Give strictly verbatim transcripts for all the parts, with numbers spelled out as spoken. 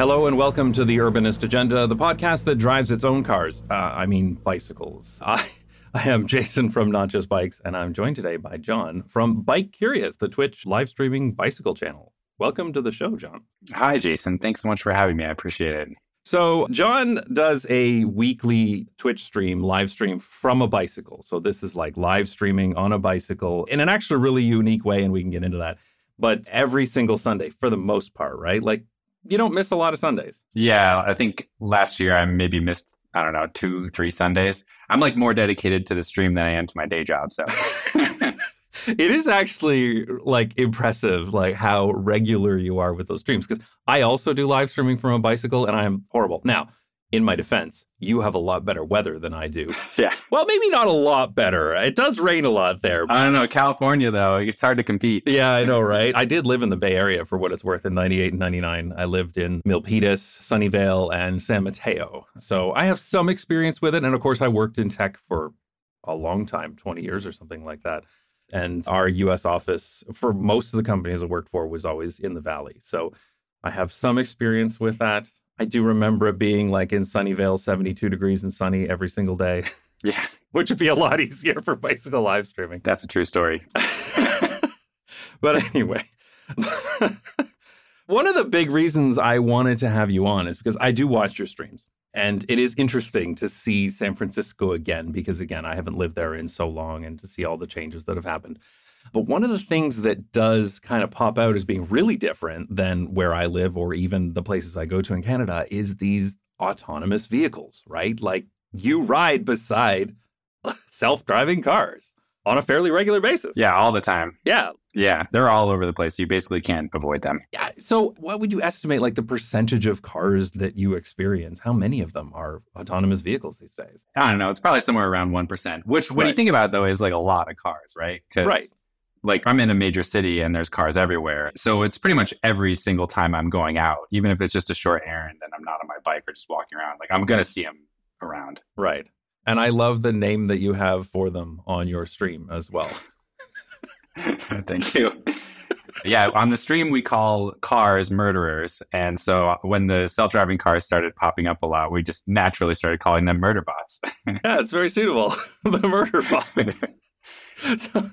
Hello and welcome to the Urbanist Agenda, the podcast that drives its own cars. Uh, I mean, bicycles. I, I am Jason from Not Just Bikes, and I'm joined today by John from Bike Curious, the Twitch live streaming bicycle channel. Welcome to the show, John. Hi, Jason. Thanks so much for having me. I appreciate it. So John does a weekly Twitch stream, live stream from a bicycle. So this is like live streaming on a bicycle in an actually really unique way, and we can get into that. But every single Sunday, for the most part, right? Like, you don't miss a lot of Sundays. Yeah, I think last year I maybe missed, I don't know, two, three Sundays. I'm like more dedicated to the stream than I am to my day job. So it is actually like impressive, like how regular you are with those streams. Because I also do live streaming from a bicycle and I am horrible. Now, in my defense, you have a lot better weather than I do. Yeah. Well, maybe not a lot better. It does rain a lot there. I don't know. California, though, it's hard to compete. Yeah, I know, right? I did live in the Bay Area for what it's worth in ninety-eight and ninety-nine. I lived in Milpitas, Sunnyvale, and San Mateo. So I have some experience with it. And of course, I worked in tech for a long time, twenty years or something like that. And our U S office for most of the companies I worked for was always in the Valley. So I have some experience with that. I do remember it being like in Sunnyvale, seventy-two degrees and sunny every single day. Yeah. Which would be a lot easier for bicycle live streaming. That's a true story. But anyway, one of the big reasons I wanted to have you on is because I do watch your streams. And it is interesting to see San Francisco again, because again, I haven't lived there in so long, and to see all the changes that have happened. But one of the things that does kind of pop out as being really different than where I live or even the places I go to in Canada is these autonomous vehicles, right? Like you ride beside self-driving cars on a fairly regular basis. Yeah, all the time. Yeah. Yeah, they're all over the place. You basically can't avoid them. Yeah. So what would you estimate like the percentage of cars that you experience? How many of them are autonomous vehicles these days? I don't know. It's probably somewhere around one percent, which when Right. you think about it, though, is like a lot of cars, right? 'Cause Right. like I'm in a major city and there's cars everywhere. So it's pretty much every single time I'm going out, even if it's just a short errand and I'm not on my bike or just walking around, like I'm going to see them around. Right. And I love the name that you have for them on your stream as well. Thank you. Yeah, on the stream, we call cars murderers. And so when the self-driving cars started popping up a lot, we just naturally started calling them murder bots. Yeah, it's very suitable. The murder bots. So,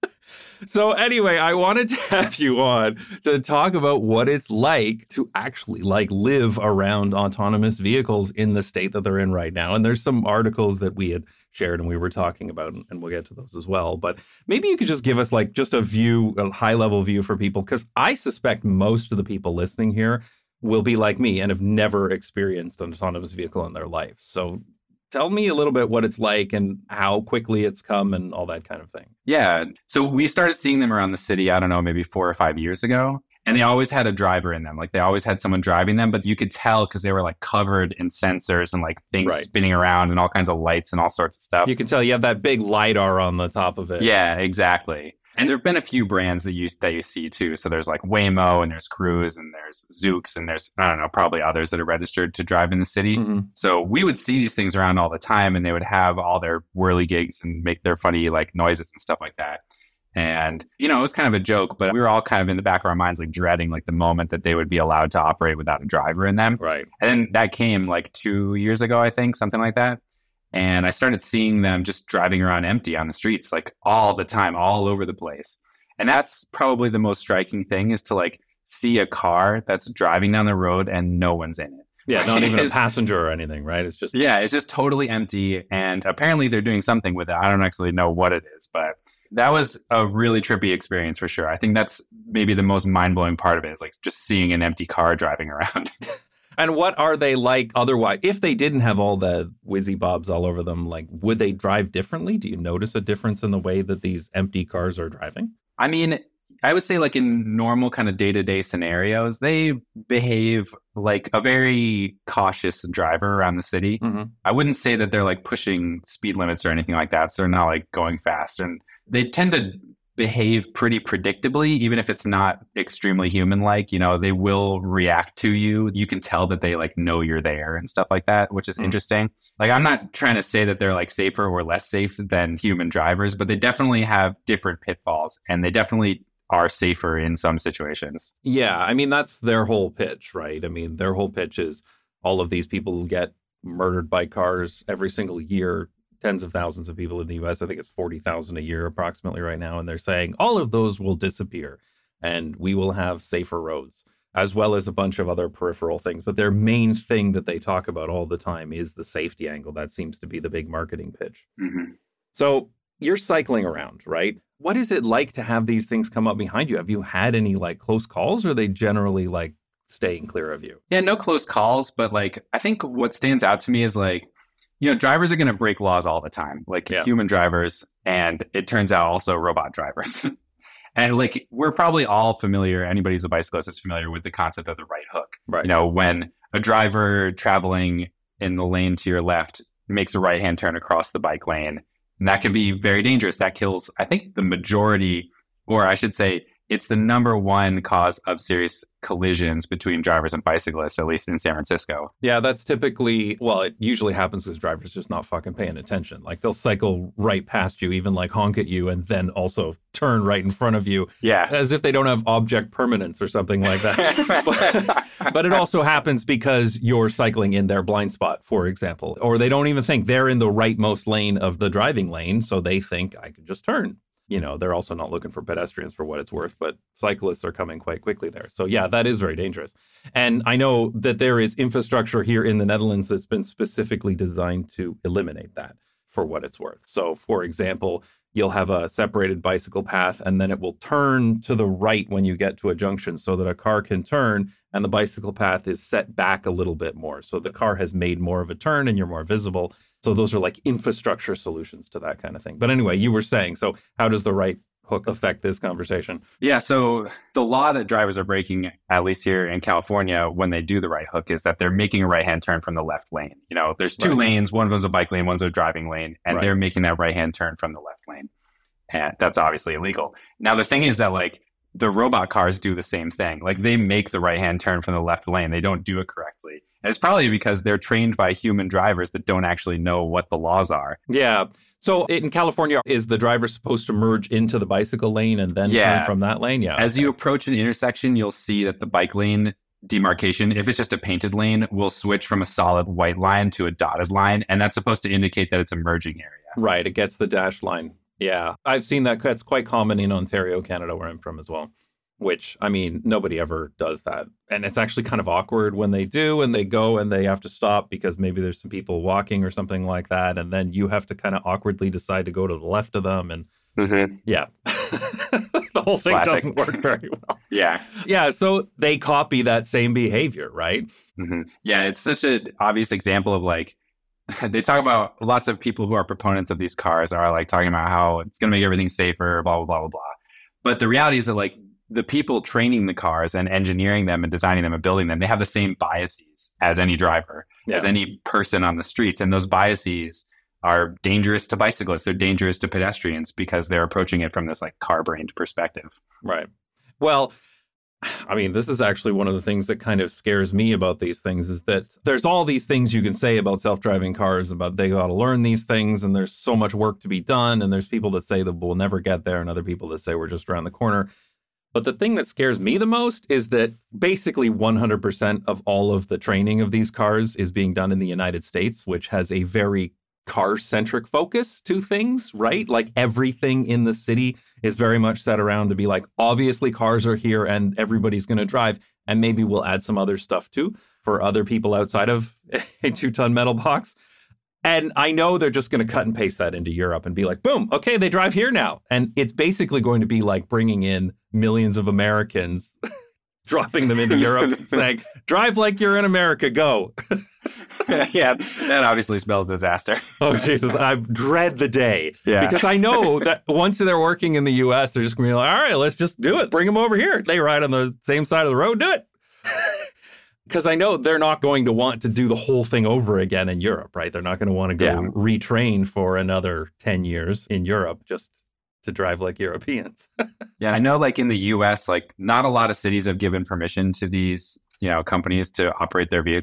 so anyway, I wanted to have you on to talk about what it's like to actually like live around autonomous vehicles in the state that they're in right now. And there's some articles that we had shared and we were talking about, and we'll get to those as well. But maybe you could just give us like just a view, a high level view for people, because I suspect most of the people listening here will be like me and have never experienced an autonomous vehicle in their life. So tell me a little bit what it's like and how quickly it's come and all that kind of thing. Yeah. So we started seeing them around the city, I don't know, maybe four or five years ago. And they always had a driver in them. Like they always had someone driving them, but you could tell because they were like covered in sensors and like things Right. spinning around and all kinds of lights and all sorts of stuff. You can tell you have that big LiDAR on the top of it. Yeah, exactly. And there have been a few brands that you that you see too. So there's like Waymo and there's Cruise and there's Zoox and there's, I don't know, probably others that are registered to drive in the city. Mm-hmm. So we would see these things around all the time and they would have all their whirligigs and make their funny like noises and stuff like that. And, you know, it was kind of a joke, but we were all kind of in the back of our minds, like dreading like the moment that they would be allowed to operate without a driver in them. Right. And then that came like two years ago, I think, something like that. And I started seeing them just driving around empty on the streets, like all the time, all over the place. And that's probably the most striking thing is to like see a car that's driving down the road and no one's in it. Yeah, not even a It's- passenger or anything, right? It's just, Yeah, it's just totally empty. And apparently they're doing something with it. I don't actually know what it is, but that was a really trippy experience for sure. I think that's maybe the most mind-blowing part of it is like just seeing an empty car driving around. And what are they like otherwise? If they didn't have all the whizzy bobs all over them, like, would they drive differently? Do you notice a difference in the way that these empty cars are driving? I mean, I would say like in normal kind of day-to-day scenarios, they behave like a very cautious driver around the city. Mm-hmm. I wouldn't say that they're like pushing speed limits or anything like that. So they're not like going fast. And they tend to behave pretty predictably, even if it's not extremely human-like. You know, they will react to you. You can tell that they like know you're there and stuff like that, which is Mm. interesting. Like, I'm not trying to say that they're like safer or less safe than human drivers, but they definitely have different pitfalls and they definitely are safer in some situations. Yeah, I mean, that's their whole pitch, right? I mean, their whole pitch is all of these people who get murdered by cars every single year, tens of thousands of people in the U S. I think it's forty thousand a year approximately right now. And they're saying all of those will disappear and we will have safer roads, as well as a bunch of other peripheral things. But their main thing that they talk about all the time is the safety angle. That seems to be the big marketing pitch. Mm-hmm. So you're cycling around, right? What is it like to have these things come up behind you? Have you had any like close calls, or are they generally like staying clear of you? Yeah, no close calls, but like I think what stands out to me is like, you know, drivers are going to break laws all the time, like Yeah. human drivers, and it turns out also robot drivers. And like we're probably all familiar, anybody who's a bicyclist is familiar with the concept of the right hook. Right. You know, when a driver traveling in the lane to your left makes a right-hand turn across the bike lane, and that can be very dangerous. That kills, I think, the majority, or I should say, it's the number one cause of serious collisions between drivers and bicyclists, at least in San Francisco. Yeah, that's typically, well, it usually happens because drivers just not fucking paying attention. Like they'll cycle right past you, even like honk at you, and then also turn right in front of you. Yeah. As if they don't have object permanence or something like that. but, but it also happens because you're cycling in their blind spot, for example. Or they don't even think they're in the rightmost lane of the driving lane, so they think I could just turn. You know, they're also not looking for pedestrians for what it's worth, but cyclists are coming quite quickly there. So yeah, that is very dangerous. And I know that there is infrastructure here in the Netherlands that's been specifically designed to eliminate that for what it's worth. So for example, you'll have a separated bicycle path and then it will turn to the right when you get to a junction so that a car can turn, and the bicycle path is set back a little bit more. So the car has made more of a turn and you're more visible. So those are like infrastructure solutions to that kind of thing. But anyway, you were saying, so how does the right hook affect this conversation? Yeah, so the law that drivers are breaking, at least here in California, when they do the right hook, is that they're making a right-hand turn from the left lane. You know, there's two Right. lanes, one of them's a bike lane, one's a driving lane, and Right. they're making that right-hand turn from the left lane. And that's obviously illegal. Now, the thing is that, like, the robot cars do the same thing. Like, they make the right-hand turn from the left lane. They don't do it correctly. And it's probably because they're trained by human drivers that don't actually know what the laws are. Yeah. So in California, is the driver supposed to merge into the bicycle lane and then Yeah. turn from that lane? Yeah. As you approach an intersection, you'll see that the bike lane demarcation, if it's just a painted lane, will switch from a solid white line to a dotted line. And that's supposed to indicate that it's a merging area. Right. It gets the dashed line. Yeah. I've seen that. That's quite common in Ontario, Canada, where I'm from as well. Which, I mean, nobody ever does that. And it's actually kind of awkward when they do and they go and they have to stop because maybe there's some people walking or something like that. And then you have to kind of awkwardly decide to go to the left of them. And Mm-hmm. yeah, the whole thing Classic. doesn't work very well. Yeah. Yeah. So they copy that same behavior, right? Mm-hmm. Yeah. It's such an obvious example of like, they talk about lots of people who are proponents of these cars are like talking about how it's going to make everything safer, blah, blah, blah, blah, blah. But the reality is that like the people training the cars and engineering them and designing them and building them, they have the same biases as any driver, Yeah. as any person on the streets. And those biases are dangerous to bicyclists. They're dangerous to pedestrians because they're approaching it from this like car-brained perspective. Right. Well, I mean, this is actually one of the things that kind of scares me about these things is that there's all these things you can say about self-driving cars, about they got to learn these things and there's so much work to be done. And there's people that say that we'll never get there and other people that say we're just around the corner. But the thing that scares me the most is that basically one hundred percent of all of the training of these cars is being done in the United States, which has a very car-centric focus to things, right? Like everything in the city is very much set around to be like, obviously cars are here and everybody's going to drive. And maybe we'll add some other stuff too for other people outside of a two-ton metal box. And I know they're just going to cut and paste that into Europe and be like, boom, okay, they drive here now. And it's basically going to be like bringing in millions of Americans, dropping them into Europe and saying, drive like you're in America, go. Yeah, that obviously spells disaster. Oh, Jesus, I dread the day. Yeah. Because I know that once they're working in the U S, they're just going to be like, all right, let's just do it. Bring them over here. They ride on the same side of the road, do it. Because I know they're not going to want to do the whole thing over again in Europe, right? They're not going to want to go Yeah. retrain for another ten years in Europe just to drive like Europeans. Yeah, I know like in the U S, like not a lot of cities have given permission to these, you know, companies to operate their vehicles.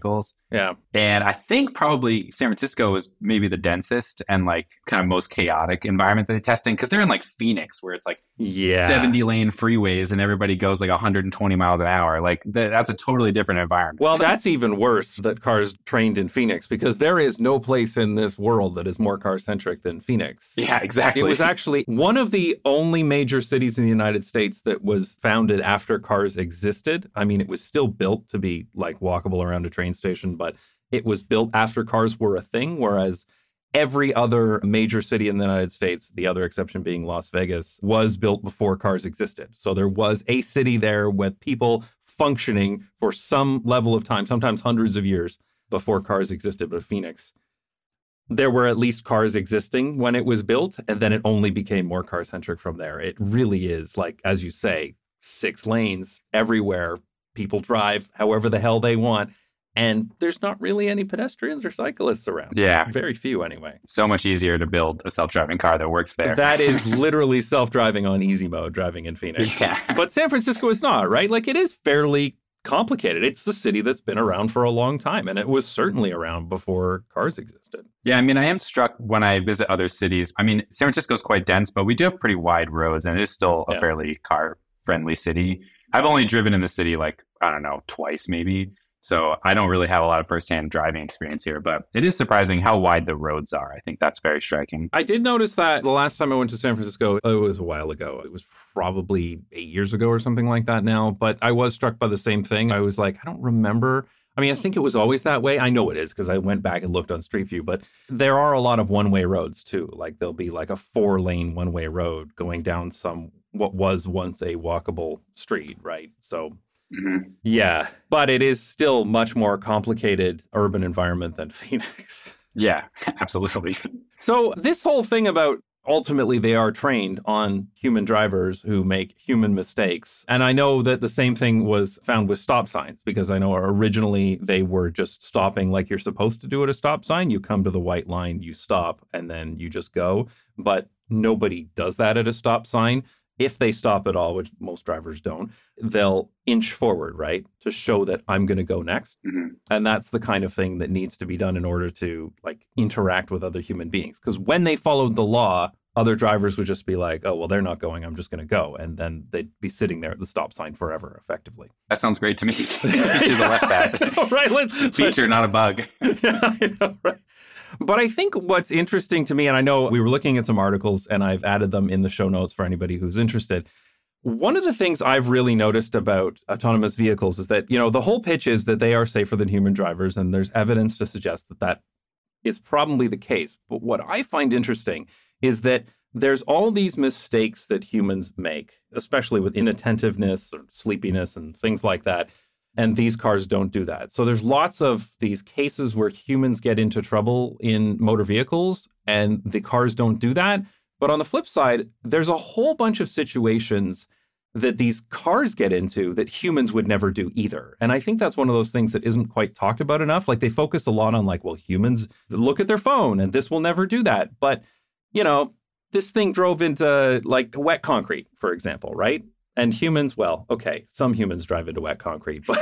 Yeah. And I think probably San Francisco is maybe the densest and like kind of most chaotic environment that they test in, because they're in like Phoenix, where it's like Yeah. seventy lane freeways and everybody goes like one hundred twenty miles an hour. Like th- that's a totally different environment. Well, that's even worse that cars trained in Phoenix, because there is no place in this world that is more car centric than Phoenix. Yeah, exactly. It was actually one of the only major cities in the United States that was founded after cars existed. I mean, it was still built to be like walkable around a train station, but it was built after cars were a thing, whereas every other major city in the United States, the other exception being Las Vegas, was built before cars existed. So there was a city there with people functioning for some level of time, sometimes hundreds of years before cars existed. But Phoenix, there were at least cars existing when it was built, and then it only became more car-centric from there. It really is, like, as you say, six lanes everywhere. People drive however the hell they want. And there's not really any pedestrians or cyclists around. Yeah. Very few anyway. So much easier to build a self-driving car that works there. That is literally self-driving on easy mode, driving in Phoenix. Yeah. But San Francisco is not, right? Like, it is fairly complicated. It's the city that's been around for a long time, and it was certainly around before cars existed. Yeah, I mean, I am struck when I visit other cities. I mean, San Francisco is quite dense, but we do have pretty wide roads, and it is still a Yeah. fairly car-friendly city. I've only driven in the city like, I don't know, twice maybe. So I don't really have a lot of firsthand driving experience here, but it is surprising how wide the roads are. I think that's very striking. I did notice that the last time I went to San Francisco, it was a while ago. It was probably eight years ago or something like that now. But I was struck by the same thing. I was like, I don't remember. I mean, I think it was always that way. I know it is because I went back and looked on Street View, but there are a lot of one-way roads too. Like there'll be like a four-lane one-way road going down some, what was once a walkable street, right? So Mm-hmm. yeah, but it is still much more complicated urban environment than Phoenix. Yeah, absolutely. So this whole thing about ultimately they are trained on human drivers who make human mistakes. And I know that the same thing was found with stop signs, because I know originally they were just stopping like you're supposed to do at a stop sign. You come to the white line, you stop, and then you just go. But nobody does that at a stop sign. If they stop at all, which most drivers don't, they'll inch forward, right, to show that I'm going to go next. Mm-hmm. And that's the kind of thing that needs to be done in order to like interact with other human beings. Because when they followed the law, other drivers would just be like, oh, well, they're not going, I'm just going to go. And then they'd be sitting there at the stop sign forever, effectively. That sounds great to me. We should have left that. know, right? Let, Feature, not a bug. Yeah, I know, right? But I think what's interesting to me, and I know we were looking at some articles and I've added them in the show notes for anybody who's interested. One of the things I've really noticed about autonomous vehicles is that, you know, the whole pitch is that they are safer than human drivers, and there's evidence to suggest that that is probably the case. But what I find interesting is that there's all these mistakes that humans make, especially with inattentiveness or sleepiness and things like that. And these cars don't do that. So there's lots of these cases where humans get into trouble in motor vehicles and the cars don't do that. But on the flip side, there's a whole bunch of situations that these cars get into that humans would never do either. And I think that's one of those things that isn't quite talked about enough. Like they focus a lot on like, well, humans look at their phone and this will never do that. But, you know, this thing drove into like wet concrete, for example, right? And humans, well, okay, some humans drive into wet concrete, but,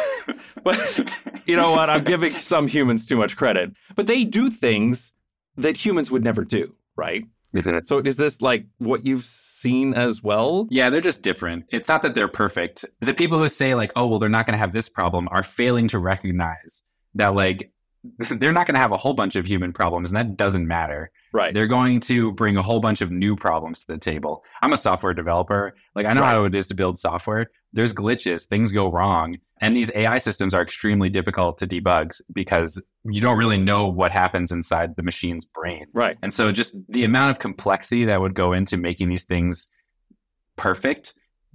but you know what? I'm giving some humans too much credit. But they do things that humans would never do, right? So is this like what you've seen as well? Yeah, they're just different. It's not that they're perfect. The people who say like, oh, well, they're not going to have this problem are failing to recognize that like they're not going to have a whole bunch of human problems, and that doesn't matter. Right. They're going to bring a whole bunch of new problems to the table. I'm a software developer. Like I know Right. how it is to build software. There's glitches, things go wrong. And these A I systems are extremely difficult to debug because you don't really know what happens inside the machine's brain. Right. And so just the amount of complexity that would go into making these things perfect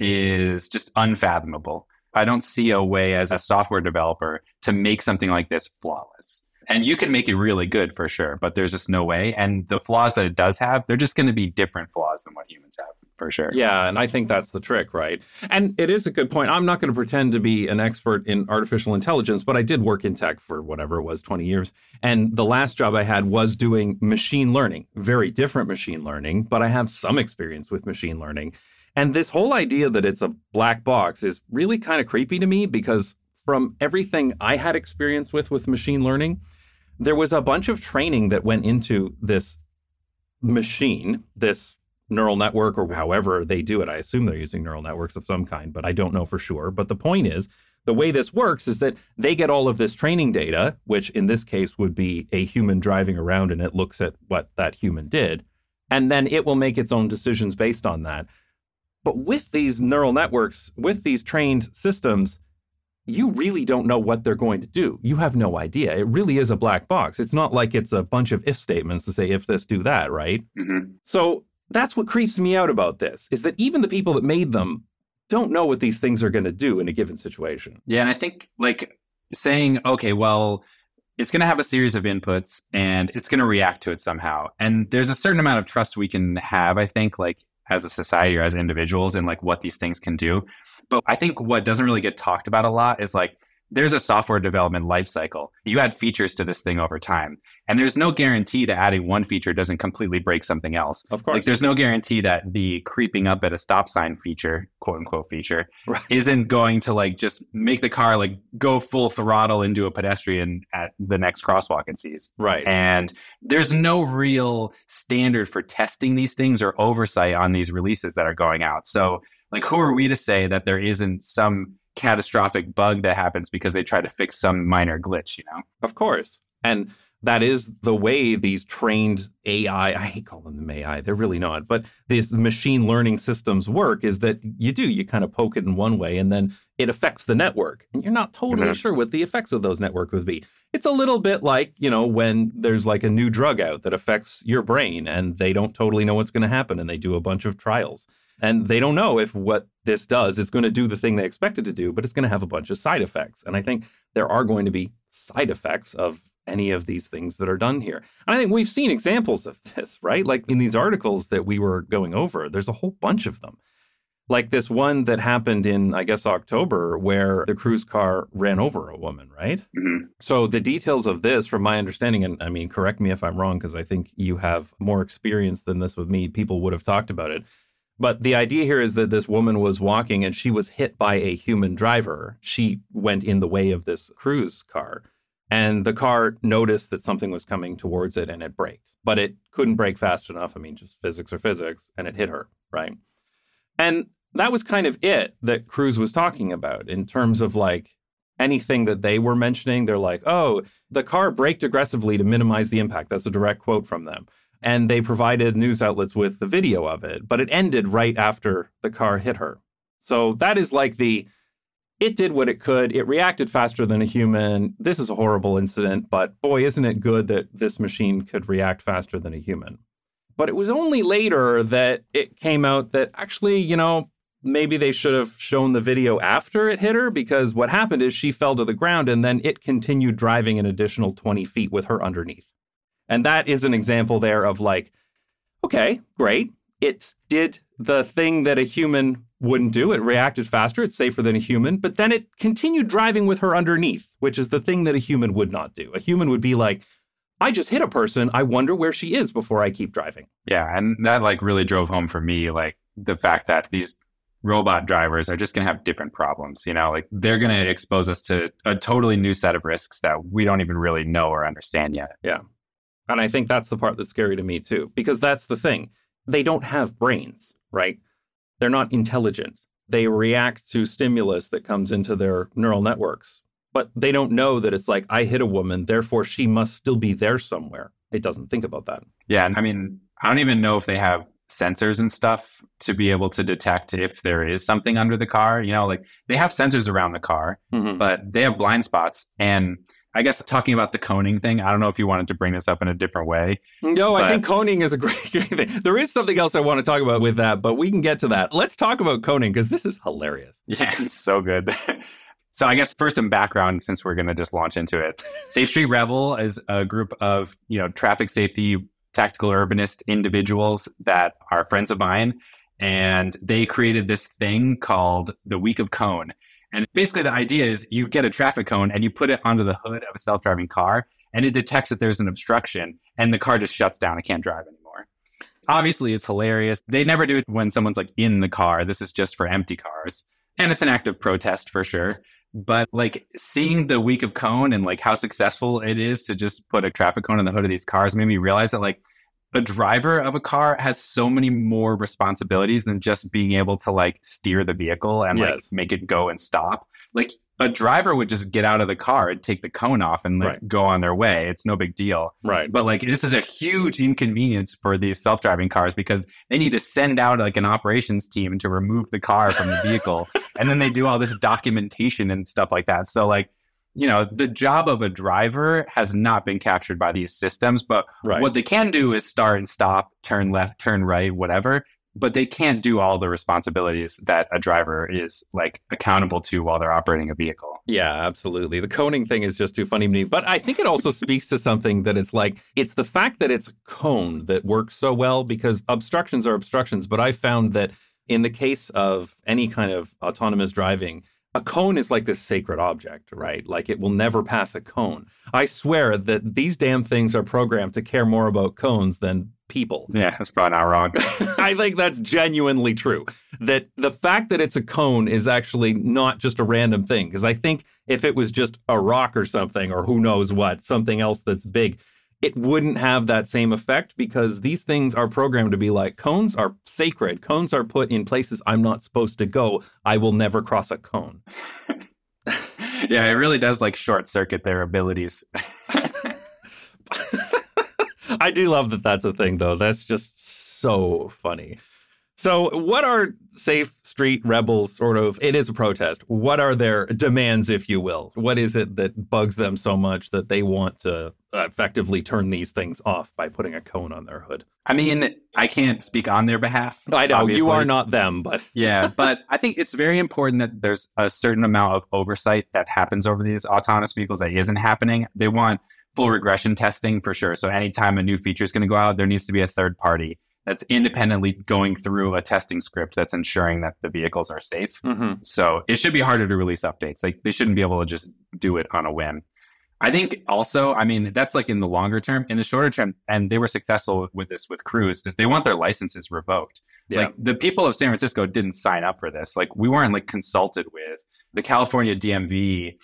is just unfathomable. I don't see a way as a software developer to make something like this flawless. And you can make it really good for sure, but there's just no way. And the flaws that it does have, they're just going to be different flaws than what humans have for sure. Yeah, and I think that's the trick, right? And it is a good point. I'm not going to pretend to be an expert in artificial intelligence, but I did work in tech for whatever it was, twenty years. And the last job I had was doing machine learning, very different machine learning, but I have some experience with machine learning. And this whole idea that it's a black box is really kind of creepy to me because from everything I had experience with with machine learning, there was a bunch of training that went into this machine, this neural network, or however they do it. I assume they're using neural networks of some kind, but I don't know for sure. But the point is, the way this works is that they get all of this training data, which in this case would be a human driving around, and it looks at what that human did, and then it will make its own decisions based on that. But with these neural networks, with these trained systems, you really don't know what they're going to do. You have no idea. It really is a black box. It's not like it's a bunch of if statements to say if this, do that, right? Mm-hmm. So that's what creeps me out about this, is that even the people that made them don't know what these things are going to do in a given situation. Yeah, and I think like saying, okay, well, it's going to have a series of inputs and it's going to react to it somehow. And there's a certain amount of trust we can have, I think, like as a society or as individuals in like what these things can do. But I think what doesn't really get talked about a lot is like, there's a software development life cycle. You add features to this thing over time. And there's no guarantee that adding one feature doesn't completely break something else. Of course. Like there's no guarantee that the creeping up at a stop sign feature, quote unquote feature, right. isn't going to like just make the car like go full throttle into a pedestrian at the next crosswalk it sees. Right. And there's no real standard for testing these things or oversight on these releases that are going out. So like, who are we to say that there isn't some catastrophic bug that happens because they try to fix some minor glitch, you know? Of course. And that is the way these trained A I, I hate calling them A I, they're really not, but these machine learning systems work is that you do, you kind of poke it in one way and then it affects the network. And you're not totally mm-hmm. sure what the effects of those networks would be. It's a little bit like, you know, when there's like a new drug out that affects your brain and they don't totally know what's going to happen and they do a bunch of trials. And they don't know if what this does is going to do the thing they expect it to do, but it's going to have a bunch of side effects. And I think there are going to be side effects of any of these things that are done here. And I think we've seen examples of this, right? Like in these articles that we were going over, there's a whole bunch of them. Like this one that happened in, I guess, October, where the cruise car ran over a woman, right? Mm-hmm. So the details of this, from my understanding, and I mean, correct me if I'm wrong, because I think you have more experience than this with me, people would have talked about it. But the idea here is that this woman was walking and she was hit by a human driver. She went in the way of this cruise car. And the car noticed that something was coming towards it and it braked. But it couldn't brake fast enough. I mean, just physics or physics. And it hit her, right? And that was kind of it that Cruise was talking about in terms of like anything that they were mentioning. They're like, oh, the car braked aggressively to minimize the impact. That's a direct quote from them. And they provided news outlets with the video of it, but it ended right after the car hit her. So that is like the, it did what it could. It reacted faster than a human. This is a horrible incident, but boy, isn't it good that this machine could react faster than a human. But it was only later that it came out that actually, you know, maybe they should have shown the video after it hit her, because what happened is she fell to the ground and then it continued driving an additional twenty feet with her underneath. And that is an example there of like, okay, great. It did the thing that a human wouldn't do. It reacted faster. It's safer than a human. But then it continued driving with her underneath, which is the thing that a human would not do. A human would be like, I just hit a person. I wonder where she is before I keep driving. Yeah. And that like really drove home for me, like the fact that these robot drivers are just going to have different problems. You know, like they're going to expose us to a totally new set of risks that we don't even really know or understand yet. Yeah. And I think that's the part that's scary to me, too, because that's the thing. They don't have brains, right? They're not intelligent. They react to stimulus that comes into their neural networks. But they don't know that it's like, I hit a woman, therefore she must still be there somewhere. It doesn't think about that. Yeah. And I mean, I don't even know if they have sensors and stuff to be able to detect if there is something under the car. You know, like they have sensors around the car, mm-hmm. but they have blind spots. And I guess talking about the coning thing, I don't know if you wanted to bring this up in a different way. No, but... I think coning is a great, great thing. There is something else I want to talk about with that, but we can get to that. Let's talk about coning because this is hilarious. Yeah, it's so good. So I guess first some background, since we're going to just launch into it. Safe Street Rebel is a group of, you know, traffic safety, tactical urbanist individuals that are friends of mine. And they created this thing called the Week of Cone. And basically the idea is you get a traffic cone and you put it onto the hood of a self-driving car and it detects that there's an obstruction and the car just shuts down. It can't drive anymore. Obviously, it's hilarious. They never do it when someone's like in the car. This is just for empty cars. And it's an act of protest for sure. But like seeing the week of cone and like how successful it is to just put a traffic cone on the hood of these cars made me realize that like a driver of a car has so many more responsibilities than just being able to like steer the vehicle and like Yes. make it go and stop. Like a driver would just get out of the car and take the cone off and like Right. go on their way. It's no big deal. Right. But like this is a huge inconvenience for these self-driving cars because they need to send out like an operations team to remove the car from the vehicle. And then they do all this documentation and stuff like that. So like, you know, the job of a driver has not been captured by these systems, but Right. what they can do is start and stop, turn left, turn right, whatever. But they can't do all the responsibilities that a driver is like accountable to while they're operating a vehicle. Yeah, absolutely. The coning thing is just too funny to me. But I think it also speaks to something that it's like, it's the fact that it's a cone that works so well, because obstructions are obstructions. But I found that in the case of any kind of autonomous driving, a cone is like this sacred object, right? Like it will never pass a cone. I swear that these damn things are programmed to care more about cones than people. Yeah, that's probably not wrong. I think that's genuinely true. That the fact that it's a cone is actually not just a random thing. Because I think if it was just a rock or something, or who knows what, something else that's big, it wouldn't have that same effect, because these things are programmed to be like, cones are sacred. Cones are put in places I'm not supposed to go. I will never cross a cone. Yeah, it really does like short circuit their abilities. I do love that that's a thing, though. That's just so funny. So what are Safe Street Rebels sort of, it is a protest. What are their demands, if you will? What is it that bugs them so much that they want to effectively turn these things off by putting a cone on their hood? I mean, I can't speak on their behalf. I know, obviously. you are not them, but... Yeah, but I think it's very important that there's a certain amount of oversight that happens over these autonomous vehicles that isn't happening. They want full regression testing for sure. So anytime a new feature is going to go out, there needs to be a third party that's independently going through a testing script that's ensuring that the vehicles are safe. Mm-hmm. So it should be harder to release updates. Like they shouldn't be able to just do it on a whim. I think also, I mean, that's like in the longer term. In the shorter term, and they were successful with this with Cruise, is they want their licenses revoked. Yeah. Like the people of San Francisco didn't sign up for this. Like we weren't like consulted with. The California D M V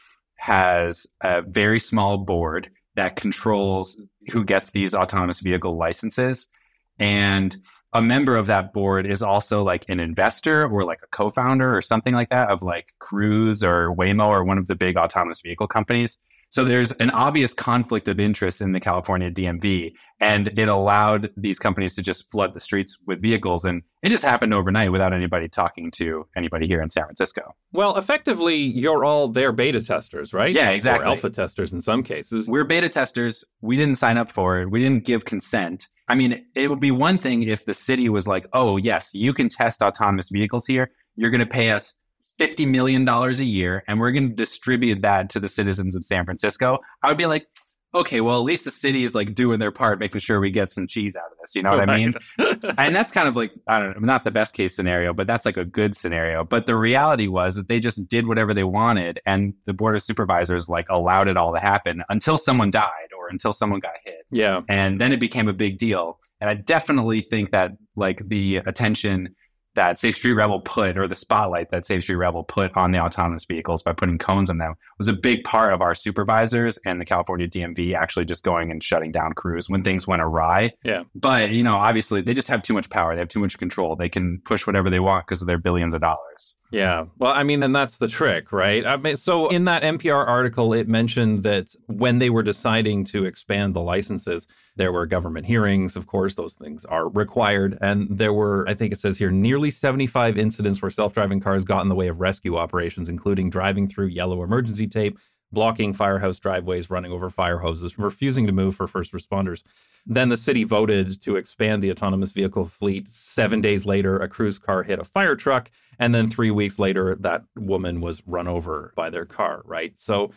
has a very small board that controls who gets these autonomous vehicle licenses. And a member of that board is also like an investor or like a co-founder or something like that of like Cruise or Waymo or one of the big autonomous vehicle companies. So there's an obvious conflict of interest in the California D M V, and it allowed these companies to just flood the streets with vehicles. And it just happened overnight without anybody talking to anybody here in San Francisco. Well, effectively, you're all their beta testers, right? Yeah, exactly. Or alpha testers in some cases. We're beta testers. We didn't sign up for it. We didn't give consent. I mean, it would be one thing if the city was like, oh, yes, you can test autonomous vehicles here. You're going to pay us fifty million dollars a year, and we're going to distribute that to the citizens of San Francisco. I would be like, okay, well, at least the city is like doing their part, making sure we get some cheese out of this. You know what Right. I mean? And that's kind of like, I don't know, not the best case scenario, but that's like a good scenario. But the reality was that they just did whatever they wanted, and the Board of Supervisors like allowed it all to happen until someone died or until someone got hit. Yeah. And then it became a big deal. And I definitely think that like the attention that Safe Street Rebel put, or the spotlight that Safe Street Rebel put on the autonomous vehicles by putting cones on them, was a big part of our supervisors and the California D M V actually just going and shutting down Cruise when things went awry. Yeah. But, you know, obviously they just have too much power. They have too much control. They can push whatever they want because of their billions of dollars. Yeah. Well, I mean, and that's the trick, right? I mean, so in that N P R article, it mentioned that when they were deciding to expand the licenses, there were government hearings. Of course, those things are required. And there were, I think it says here, nearly seventy-five incidents where self-driving cars got in the way of rescue operations, including driving through yellow emergency tape, blocking firehouse driveways, running over fire hoses, refusing to move for first responders. Then the city voted to expand the autonomous vehicle fleet. Seven days later, a Cruise car hit a fire truck. And then three weeks later, that woman was run over by their car, right? So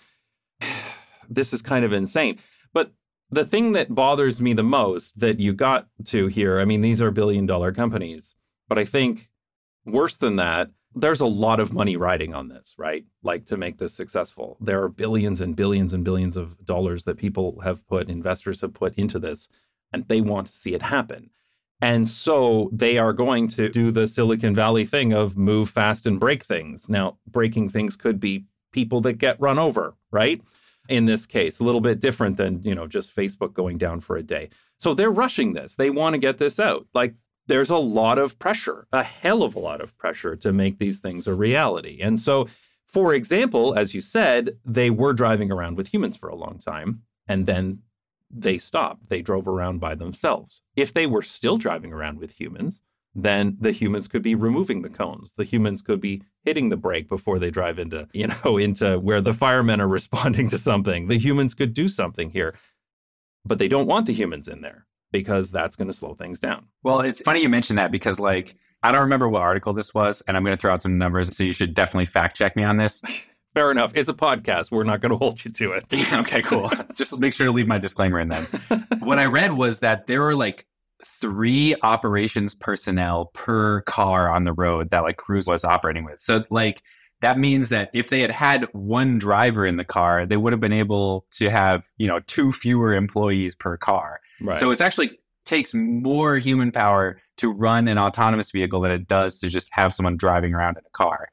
this is kind of insane. But the thing that bothers me the most that you got to here, I mean, these are billion dollar companies, but I think worse than that, there's a lot of money riding on this, right? Like to make this successful. There are billions and billions and billions of dollars that people have put, investors have put into this, and they want to see it happen. And so they are going to do the Silicon Valley thing of move fast and break things. Now, breaking things could be people that get run over, right? In this case, a little bit different than, you know, just Facebook going down for a day. So they're rushing this. They want to get this out. Like, there's a lot of pressure, a hell of a lot of pressure to make these things a reality. And so, for example, as you said, they were driving around with humans for a long time, and then they stopped. They drove around by themselves. If they were still driving around with humans, then the humans could be removing the cones. The humans could be hitting the brake before they drive into, you know, into where the firemen are responding to something. The humans could do something here, but they don't want the humans in there because that's going to slow things down. Well, it's funny you mention that because, like, I don't remember what article this was, and I'm going to throw out some numbers, so you should definitely fact check me on this. Fair enough. It's a podcast. We're not going to hold you to it. Okay, cool. Just make sure to leave my disclaimer in then. What I read was that there were like three operations personnel per car on the road that like Cruise was operating with. So like that means that if they had had one driver in the car, they would have been able to have, you know, two fewer employees per car. Right. So it's actually takes more human power to run an autonomous vehicle than it does to just have someone driving around in a car.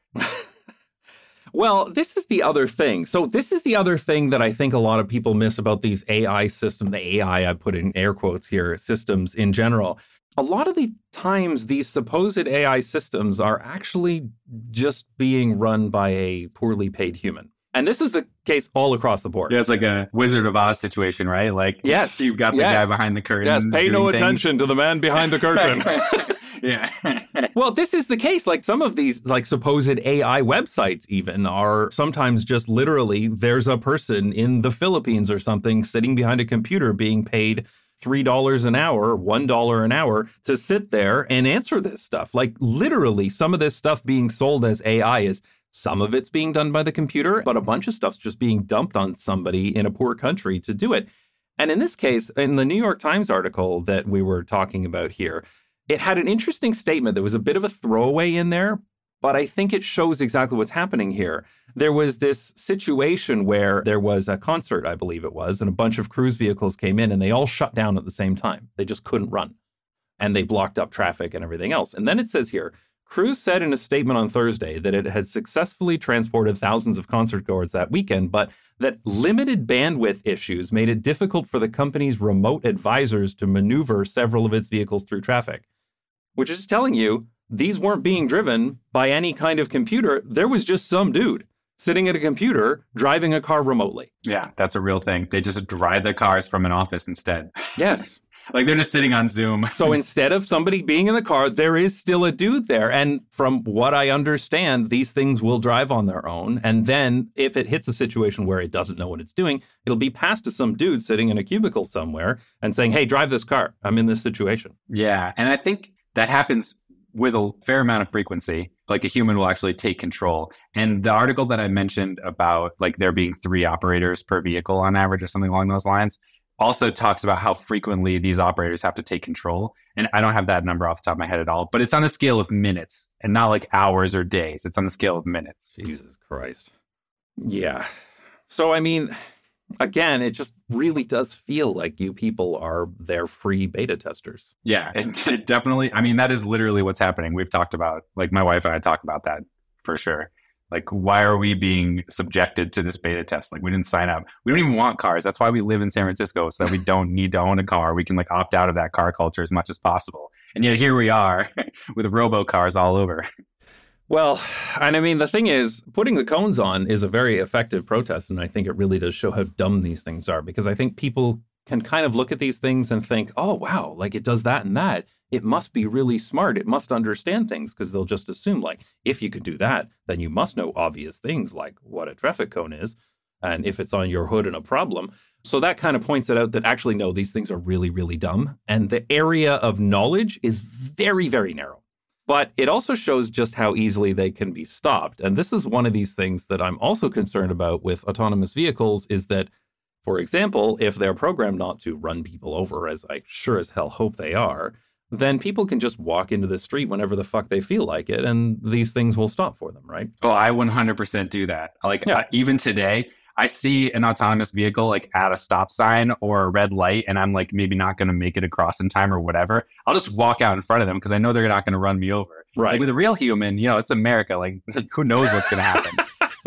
Well, this is the other thing. So this is the other thing that I think a lot of people miss about these A I systems, the A I, I put in air quotes here, systems in general. A lot of the times, these supposed A I systems are actually just being run by a poorly paid human. And this is the case all across the board. Yeah, it's like a Wizard of Oz situation, right? Like, yes, you've got the yes. guy behind the curtain. Yes, pay no things. attention to the man behind the curtain. Yeah. Well, this is the case. Like some of these like supposed A I websites even are sometimes just literally there's a person in the Philippines or something sitting behind a computer being paid three dollars an hour, one dollar an hour to sit there and answer this stuff. Like literally some of this stuff being sold as A I is some of it's being done by the computer, but a bunch of stuff's just being dumped on somebody in a poor country to do it. And in this case, in the New York Times article that we were talking about here, it had an interesting statement. There was a bit of a throwaway in there, but I think it shows exactly what's happening here. There was this situation where there was a concert, I believe it was, and a bunch of Cruise vehicles came in and they all shut down at the same time. They just couldn't run. And they blocked up traffic and everything else. And then it says here, Cruise said in a statement on Thursday that it had successfully transported thousands of concert goers that weekend, but that limited bandwidth issues made it difficult for the company's remote advisors to maneuver several of its vehicles through traffic. Which is telling you these weren't being driven by any kind of computer. There was just some dude sitting at a computer driving a car remotely. Yeah, that's a real thing. They just drive their cars from an office instead. Yes. Like they're just sitting on Zoom. So instead of somebody being in the car, there is still a dude there. And from what I understand, these things will drive on their own. And then if it hits a situation where it doesn't know what it's doing, it'll be passed to some dude sitting in a cubicle somewhere and saying, hey, drive this car. I'm in this situation. Yeah. And I think that happens with a fair amount of frequency. Like a human will actually take control. And the article that I mentioned about like there being three operators per vehicle on average or something along those lines also talks about how frequently these operators have to take control. And I don't have that number off the top of my head at all, but it's on the scale of minutes and not like hours or days. It's on the scale of minutes. Jesus Christ. Yeah. So, I mean, again, it just really does feel like you people are their free beta testers. Yeah, it, it definitely, I mean, that is literally what's happening. We've talked about, like my wife and I talk about that for sure. Like, why are we being subjected to this beta test? Like, we didn't sign up. We don't even want cars. That's why we live in San Francisco, so that we don't need to own a car. We can like opt out of that car culture as much as possible. And yet here we are with robo cars all over. Well, and I mean, the thing is, putting the cones on is a very effective protest. And I think it really does show how dumb these things are, because I think people can kind of look at these things and think, oh, wow, like it does that and that. It must be really smart. It must understand things, because they'll just assume like, if you could do that, then you must know obvious things like what a traffic cone is. And if it's on your hood and a problem. So that kind of points it out that actually, no, these things are really, really dumb. And the area of knowledge is very, very narrow. But it also shows just how easily they can be stopped. And this is one of these things that I'm also concerned about with autonomous vehicles is that, for example, if they're programmed not to run people over, as I sure as hell hope they are, then people can just walk into the street whenever the fuck they feel like it, and these things will stop for them, right? Oh, I one hundred percent do that. Like yeah. uh, even today, I see an autonomous vehicle like at a stop sign or a red light, and I'm like maybe not going to make it across in time or whatever. I'll just walk out in front of them because I know they're not going to run me over. Right. Like with a real human, you know, it's America. Like who knows what's going to happen?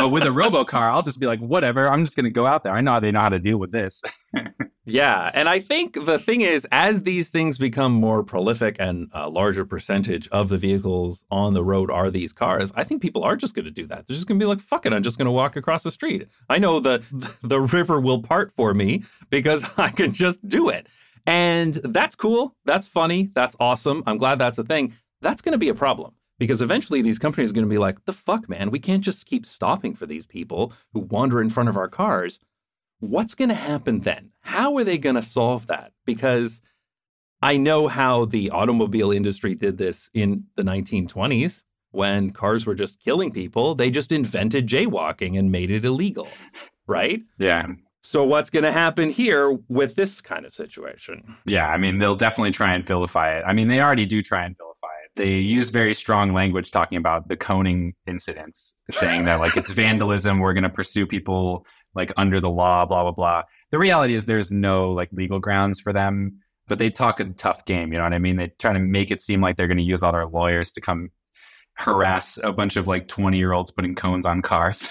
But with a robocar, I'll just be like, whatever, I'm just going to go out there. I know they know how to deal with this. Yeah. And I think the thing is, as these things become more prolific and a larger percentage of the vehicles on the road are these cars, I think people are just going to do that. They're just going to be like, fuck it, I'm just going to walk across the street. I know the the river will part for me because I can just do it. And that's cool. That's funny. That's awesome. I'm glad that's a thing. That's going to be a problem. Because eventually these companies are going to be like, the fuck, man, we can't just keep stopping for these people who wander in front of our cars. What's going to happen then? How are they going to solve that? Because I know how the automobile industry did this in the nineteen twenties when cars were just killing people. They just invented jaywalking and made it illegal, right? Yeah. So what's going to happen here with this kind of situation? Yeah, I mean, they'll definitely try and vilify it. I mean, they already do try and vilify it. They use very strong language talking about the coning incidents, saying that like it's vandalism. We're going to pursue people like under the law, blah, blah, blah. The reality is there's no like legal grounds for them, but they talk a tough game. You know what I mean? They try to make it seem like they're going to use all their lawyers to come harass a bunch of like twenty year olds putting cones on cars.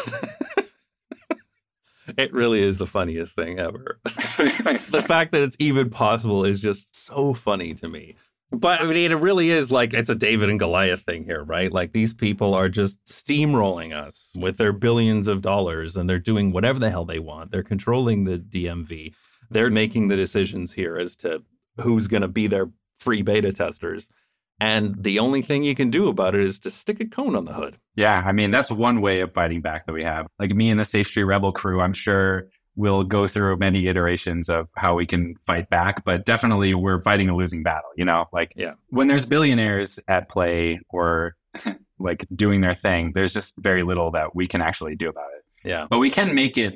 It really is the funniest thing ever. The fact that it's even possible is just so funny to me. But I mean, it really is like it's a David and Goliath thing here, right? Like these people are just steamrolling us with their billions of dollars and they're doing whatever the hell they want. They're controlling the D M V. They're making the decisions here as to who's going to be their free beta testers. And the only thing you can do about it is to stick a cone on the hood. Yeah, I mean, that's one way of fighting back that we have. Like me and the Safe Street Rebel crew, I'm sure we'll go through many iterations of how we can fight back, but definitely we're fighting a losing battle, you know? Like yeah. When there's billionaires at play or like doing their thing, there's just very little that we can actually do about it. Yeah. But we can make it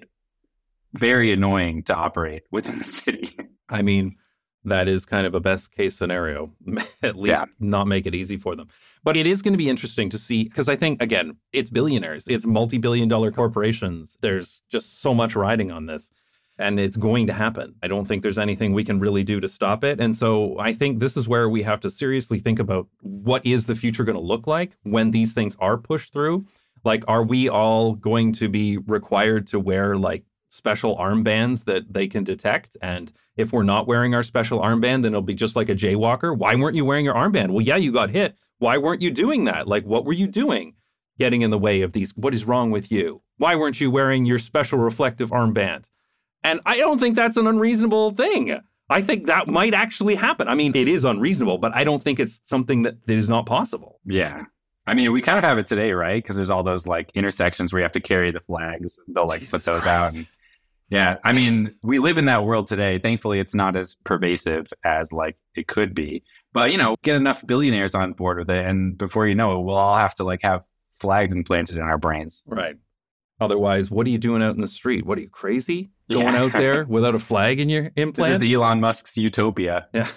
very annoying to operate within the city. I mean, that is kind of a best case scenario, at least yeah. not make it easy for them. But it is going to be interesting to see, because I think, again, it's billionaires, it's multi-billion dollar corporations. There's just so much riding on this, and it's going to happen. I don't think there's anything we can really do to stop it. And so I think this is where we have to seriously think about what is the future going to look like when these things are pushed through. Like, are we all going to be required to wear like special armbands that they can detect? And if we're not wearing our special armband, then it'll be just like a jaywalker. Why weren't you wearing your armband? Well, yeah, you got hit. Why weren't you doing that? Like, what were you doing getting in the way of these? What is wrong with you? Why weren't you wearing your special reflective armband? And I don't think that's an unreasonable thing. I think that might actually happen. I mean, it is unreasonable, but I don't think it's something that is not possible. Yeah. I mean, we kind of have it today, right? Because there's all those like intersections where you have to carry the flags. They'll like Jesus put those Christ. out. And, yeah. I mean, we live in that world today. Thankfully, it's not as pervasive as like it could be. But, you know, get enough billionaires on board with it. And before you know it, we'll all have to like have flags implanted in our brains. Right. Otherwise, what are you doing out in the street? What are you, crazy? Going Yeah. out there without a flag in your implant? This is Elon Musk's utopia. Yeah.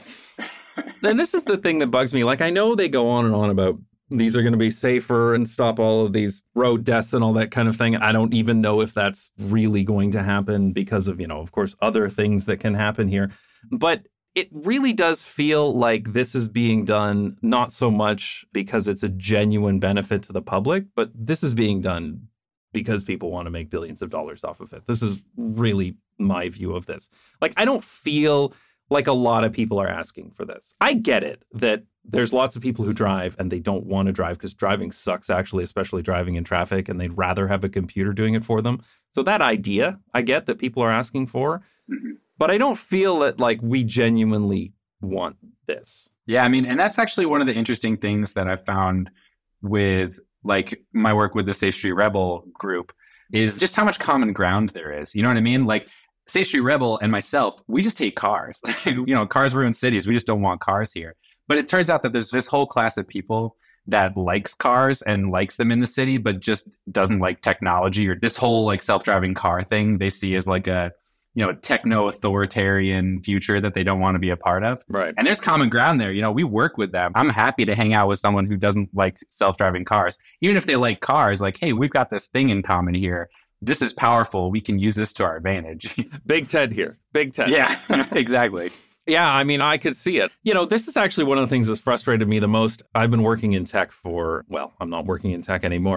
And this is the thing that bugs me. Like, I know they go on and on about these are going to be safer and stop all of these road deaths and all that kind of thing. I don't even know if that's really going to happen because of, you know, of course, other things that can happen here. But it really does feel like this is being done not so much because it's a genuine benefit to the public, but this is being done because people want to make billions of dollars off of it. This is really my view of this. Like, I don't feel like a lot of people are asking for this. I get it that there's lots of people who drive and they don't want to drive because driving sucks, actually, especially driving in traffic, and they'd rather have a computer doing it for them. So that idea, I get that people are asking for, Mm-hmm. but I don't feel that like we genuinely want this. Yeah, I mean, and that's actually one of the interesting things that I found with like my work with the Safe Street Rebel group is just how much common ground there is. You know what I mean? Like Safe Street Rebel and myself, we just hate cars. You know, cars ruin cities. We just don't want cars here. But it turns out that there's this whole class of people that likes cars and likes them in the city, but just doesn't like technology or this whole like self-driving car thing they see as like a, you know, techno-authoritarian future that they don't want to be a part of. Right. And there's common ground there. You know, we work with them. I'm happy to hang out with someone who doesn't like self-driving cars. Even if they like cars, like, hey, we've got this thing in common here. This is powerful. We can use this to our advantage. Big Ted here. Big Ted. Yeah, exactly. Yeah, I mean, I could see it. You know, this is actually one of the things that's frustrated me the most. I've been working in tech for, well, I'm not working in tech anymore,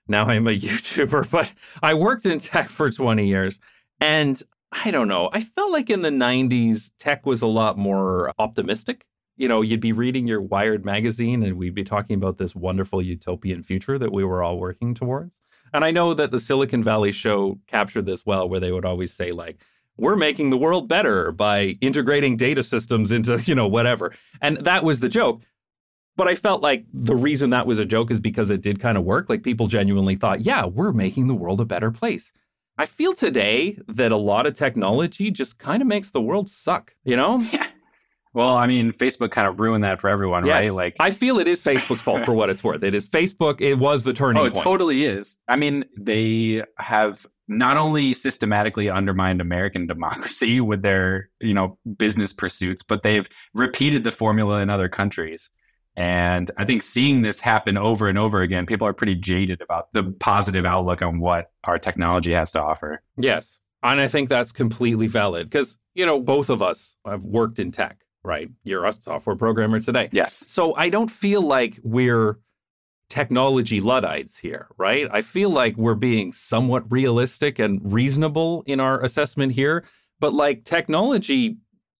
Now I'm a YouTuber, but I worked in tech for twenty years. And I don't know, I felt like in the nineties, tech was a lot more optimistic. You know, you'd be reading your Wired magazine and we'd be talking about this wonderful utopian future that we were all working towards. And I know that the Silicon Valley show captured this well, where they would always say, like, we're making the world better by integrating data systems into, you know, whatever. And that was the joke. But I felt like the reason that was a joke is because it did kind of work. Like, people genuinely thought, yeah, we're making the world a better place. I feel today that a lot of technology just kind of makes the world suck, you know? Yeah. Well, I mean, Facebook kind of ruined that for everyone, yes. right? Like, I feel it is Facebook's fault for what it's worth. It is Facebook. It was the turning oh, point. It totally is. I mean, they have not only systematically undermined American democracy with their, you know, business pursuits, but they've repeated the formula in other countries. And I think seeing this happen over and over again, people are pretty jaded about the positive outlook on what our technology has to offer. Yes. And I think that's completely valid because, you know, both of us have worked in tech, right? You're a software programmer today. Yes. So I don't feel like we're technology Luddites here, right? I feel like we're being somewhat realistic and reasonable in our assessment here. But like, technology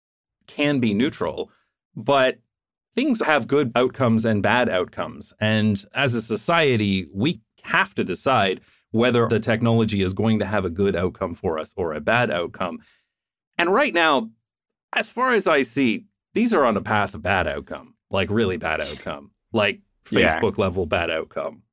can be neutral, but things have good outcomes and bad outcomes. And as a society, we have to decide whether the technology is going to have a good outcome for us or a bad outcome. And right now, as far as I see, these are on a path of bad outcome, like really bad outcome, like Facebook yeah. level bad outcome.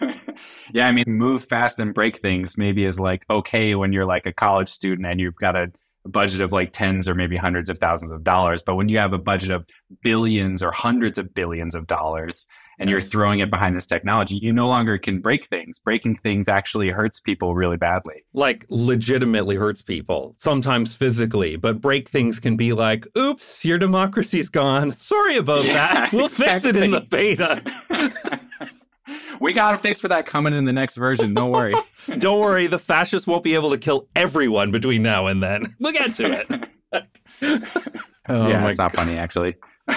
Yeah, I mean, move fast and break things maybe is like okay when you're like a college student and you've got a budget of like tens or maybe hundreds of thousands of dollars. But when you have a budget of billions or hundreds of billions of dollars and yes. you're throwing it behind this technology, you no longer can break things. Breaking things actually hurts people really badly. Like legitimately hurts people, sometimes physically, but break things can be like, oops, your democracy's gone. Sorry about yeah, that. We'll exactly. fix it in the beta. We got a fix for that coming in the next version. Don't worry. Don't worry. The fascists won't be able to kill everyone between now and then. We'll get to it. oh yeah, it's not God. funny, actually.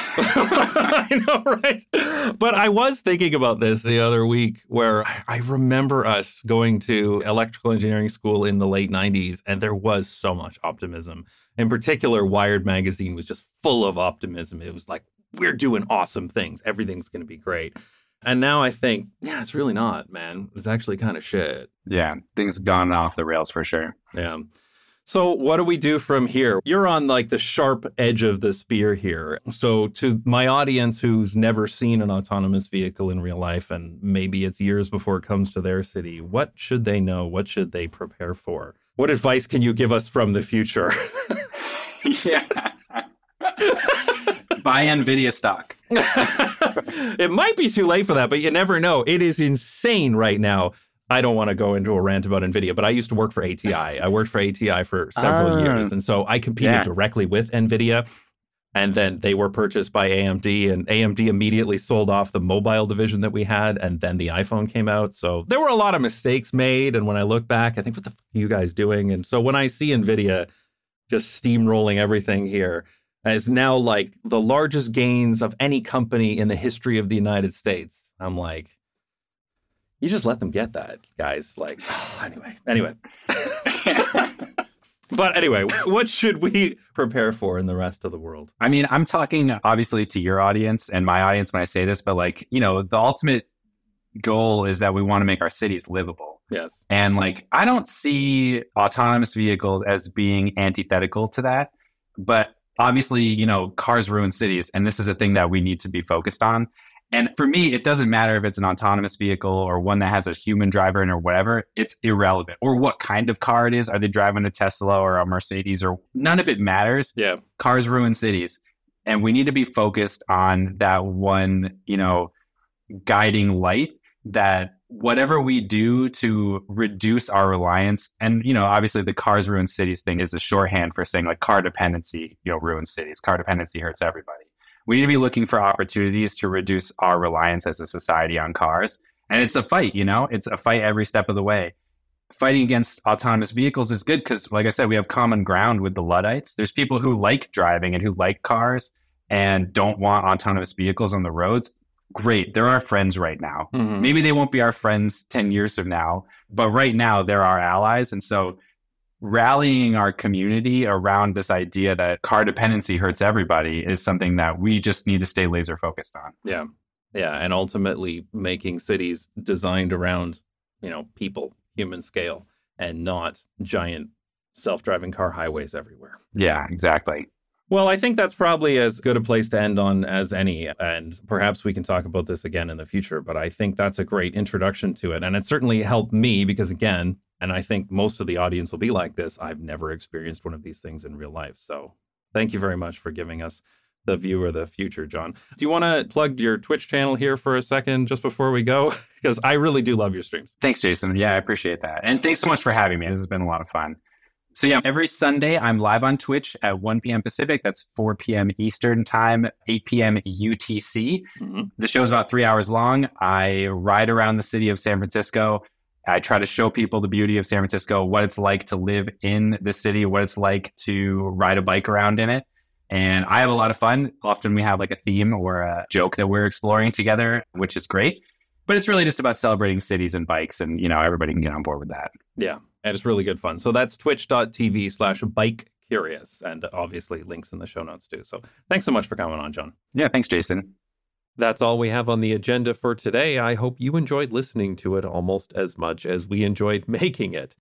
I know, right? But I was thinking about this the other week where I remember us going to electrical engineering school in the late nineties, and there was so much optimism. In particular, Wired magazine was just full of optimism. It was like, we're doing awesome things. Everything's going to be great. And now I think, yeah, it's really not, man. It's actually kind of shit. Yeah, things have gone off the rails for sure. Yeah. So what do we do from here? You're on like the sharp edge of the spear here. So to my audience who's never seen an autonomous vehicle in real life, and maybe it's years before it comes to their city, what should they know? What should they prepare for? What advice can you give us from the future? yeah. Buy NVIDIA stock. It might be too late for that, but you never know. It is insane right now. I don't want to go into a rant about NVIDIA, but I used to work for A T I. I worked for A T I for several uh, years. And so I competed yeah. directly with NVIDIA. And then they were purchased by A M D. And A M D immediately sold off the mobile division that we had. And then the iPhone came out. So there were a lot of mistakes made. And when I look back, I think, what the fuck are you guys doing? And so when I see NVIDIA just steamrolling everything here, as now like the largest gains of any company in the history of the United States, I'm like, you just let them get that, guys. Like, oh, anyway, anyway. But anyway, what should we prepare for in the rest of the world? I mean, I'm talking obviously to your audience and my audience when I say this, but like, you know, the ultimate goal is that we want to make our cities livable. Yes. And like, I don't see autonomous vehicles as being antithetical to that, but obviously, you know, cars ruin cities, and this is a thing that we need to be focused on. And for me, it doesn't matter if it's an autonomous vehicle or one that has a human driver in or whatever. It's irrelevant. Or what kind of car it is. Are they driving a Tesla or a Mercedes? Or none of it matters. Yeah. Cars ruin cities. And we need to be focused on that one, you know, guiding light, that whatever we do to reduce our reliance, and, you know, obviously the cars ruin cities thing is a shorthand for saying like car dependency, you know, ruins cities. Car dependency hurts everybody. We need to be looking for opportunities to reduce our reliance as a society on cars. And it's a fight, you know, it's a fight every step of the way. Fighting against autonomous vehicles is good because, like I said, we have common ground with the Luddites. There's people who like driving and who like cars and don't want autonomous vehicles on the roads. great. They're our friends right now. Mm-hmm. Maybe they won't be our friends ten years from now, but right now they're our allies. And so rallying our community around this idea that car dependency hurts everybody is something that we just need to stay laser focused on. Yeah. Yeah. And ultimately making cities designed around, you know, people, human scale, and not giant self-driving car highways everywhere. Yeah, exactly. Well, I think that's probably as good a place to end on as any. And perhaps we can talk about this again in the future. But I think that's a great introduction to it. And it certainly helped me because, again, and I think most of the audience will be like this, I've never experienced one of these things in real life. So thank you very much for giving us the view of the future, John. Do you want to plug your Twitch channel here for a second just before we go? Because I really do love your streams. Thanks, Jason. Yeah, I appreciate that. And thanks so much for having me. This has been a lot of fun. So yeah, every Sunday I'm live on Twitch at one p.m. Pacific. That's four p.m. Eastern time, eight p.m. U T C. Mm-hmm. The show's about three hours long. I ride around the city of San Francisco. I try to show people the beauty of San Francisco, what it's like to live in the city, what it's like to ride a bike around in it. And I have a lot of fun. Often we have like a theme or a joke that we're exploring together, which is great. But it's really just about celebrating cities and bikes, and, you know, everybody can get on board with that. Yeah, and it's really good fun. So that's twitch.tv slash bike curious, and obviously links in the show notes too. So thanks so much for coming on, John. Yeah, thanks, Jason. That's all we have on the agenda for today. I hope you enjoyed listening to it almost as much as we enjoyed making it.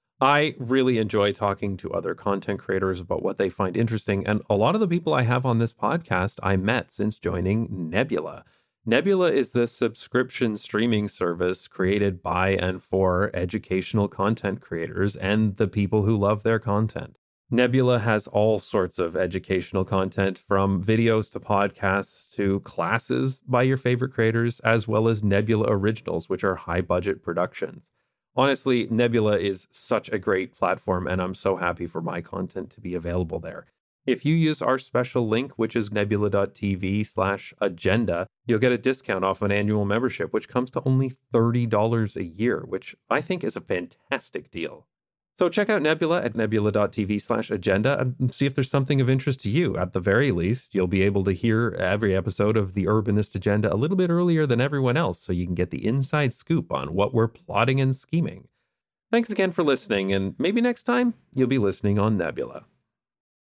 I really enjoy talking to other content creators about what they find interesting, and a lot of the people I have on this podcast I met since joining Nebula. Nebula is the subscription streaming service created by and for educational content creators and the people who love their content. Nebula has all sorts of educational content, from videos to podcasts to classes by your favorite creators, as well as Nebula Originals, which are high-budget productions. Honestly, Nebula is such a great platform, and I'm so happy for my content to be available there. If you use our special link, which is nebula.tv slash agenda, you'll get a discount off an annual membership, which comes to only thirty dollars a year, which I think is a fantastic deal. So check out Nebula at nebula.tv slash agenda and see if there's something of interest to you. At the very least, you'll be able to hear every episode of the Urbanist Agenda a little bit earlier than everyone else, so you can get the inside scoop on what we're plotting and scheming. Thanks again for listening, and maybe next time you'll be listening on Nebula.